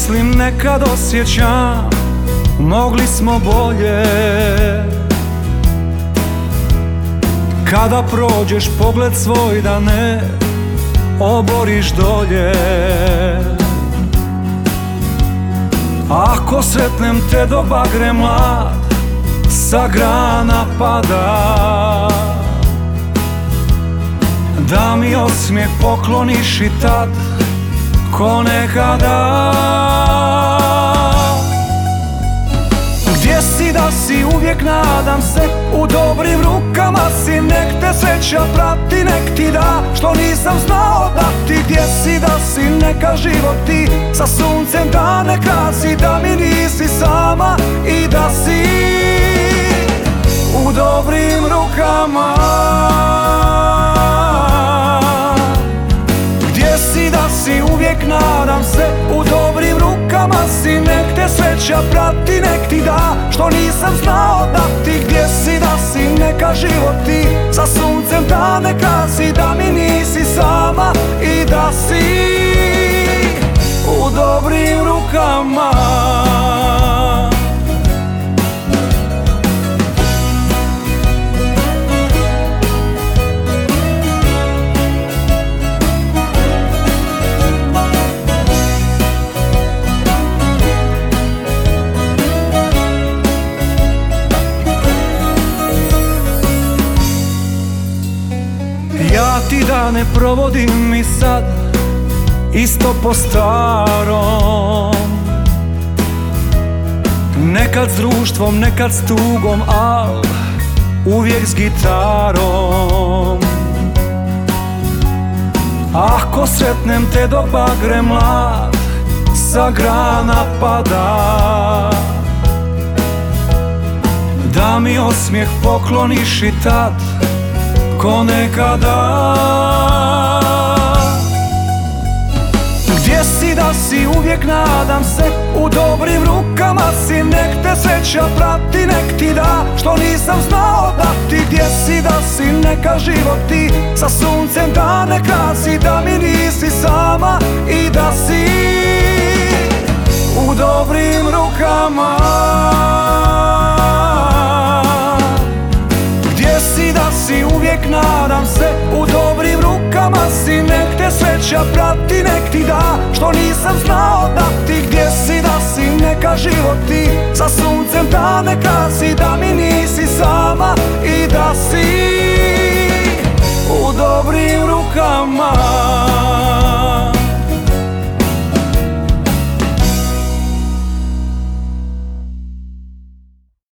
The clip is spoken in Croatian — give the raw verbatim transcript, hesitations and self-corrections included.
mislim nekad osjećam, mogli smo bolje. Kada prođeš pogled svoj da ne oboriš dolje. Ako sretnem te do bagre mlad, sa grana pada, da mi osmijeh pokloniš i tad ko nekada. Gdje si da si, uvijek nadam se, u dobrim rukama si, nek te sreća prati, nek ti da što nisam znao dati. Gdje si da si, neka život ti sa suncem dane krasi, da mi nisi sama i da si u dobrim rukama. Gdje si da si, uvijek nadam se, u dobrim rukama si, nek te sreća prati, nek ti da što nisam znao dati. Gdje si da si, neka život ti sa suncem dane krasi, da mi nisi sama i da si u dobrim rukama. Ja ti dane provodim i sad isto po starom, nekad s društvom, nekad s tugom, al uvijek s gitarom. Ako sretnem te do bagre mlad, sa grana pada, da mi osmijeh pokloniš i tad ko nekada. Gdje si da si, uvijek nadam se, u dobrim rukama si, nek te sreća prati, nek ti da što nisam znao dati. Gdje si da si, neka život ti sa suncem dane krasi, da mi nisi sama i da si u dobrim rukama. Gdje si da si, uvijek nadam se, u dobrim rukama si, nek te sreća prati, nek ti da što nisam znao dati. Gdje si da si, neka život ti sa suncem dane krasi, da mi nisi sama i da si u dobrim rukama.